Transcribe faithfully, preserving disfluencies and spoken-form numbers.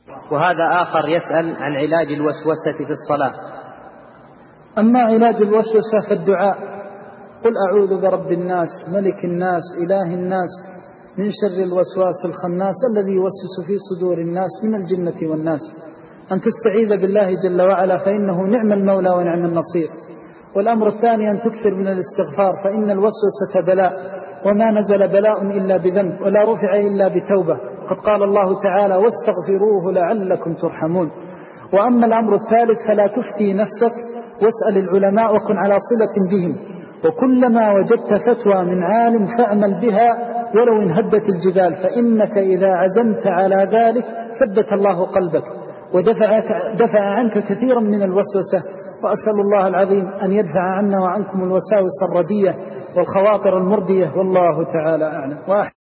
وهذا آخر يسأل عن علاج الوسوسة في الصلاة. أما علاج الوسوسة فالدعاء: قل أعوذ برب الناس ملك الناس إله الناس من شر الوسواس الخناس الذي يوسوس في صدور الناس من الجنة والناس. أن تستعيذ بالله جل وعلا فإنه نعم المولى ونعم النصير. والأمر الثاني أن تكثر من الاستغفار، فإن الوسوسة بلاء، وما نزل بلاء إلا بذنب ولا رفع إلا بتوبة. قد قال الله تعالى: واستغفروه لعلكم ترحمون. وأما الأمر الثالث فلا تفتي نفسك، واسأل العلماء وكن على صلة بهم، وكلما وجدت فتوى من عالم فاعمل بها ولو انهدت الجبال، فإنك إذا عزمت على ذلك ثبت الله قلبك ودفع دفع عنك كثيرا من الوسوسة. وأسأل الله العظيم أن يدفع عنا وعنكم الوساوس الردية والخواطر المردية، والله تعالى أعلم.